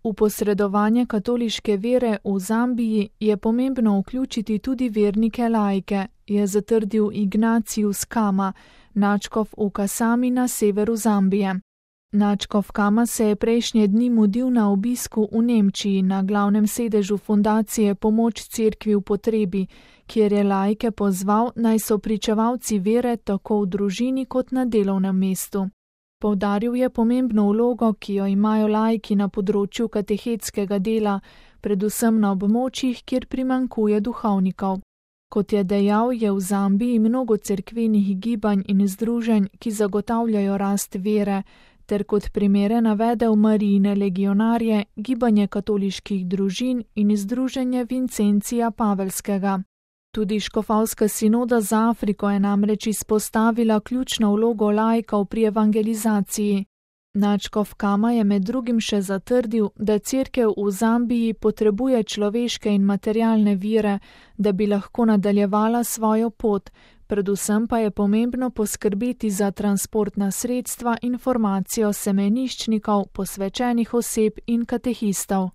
V posredovanje katoliške vere v Zambiji je pomembno vključiti tudi vernike laike, je zatrdil Ignatius Kama, nadškof v Kasami na severu Zambije. Nadškof Kama se je prejšnje dni mudil na obisku v Nemčiji na glavnem sedežu fundacije Pomoč cerkvi v potrebi, kjer je laike pozval, naj so pričevalci vere tako v družini kot na delovnem mestu. Poudaril je pomembno vlogo, ki jo imajo laiki na področju katehetskega dela, predvsem na območjih, kjer primanjkuje duhovnikov. Kot je dejal, je v Zambiji mnogo cerkvenih gibanj in združenj, ki zagotavljajo rast vere, ter kot primere navedel Marijine legionarje, gibanje katoliških družin in združenje Vincencija Pavelskega. Tudi škofovska sinoda za Afriko je namreč izpostavila ključno vlogo laikov pri evangelizaciji. Nadškof Kama je med drugim še zatrdil, da cerkev v Zambiji potrebuje človeške in materialne vire, da bi lahko nadaljevala svojo pot, predvsem pa je pomembno poskrbeti za transportna sredstva, informacijo semeniščnikov, posvečenih oseb in katehistov.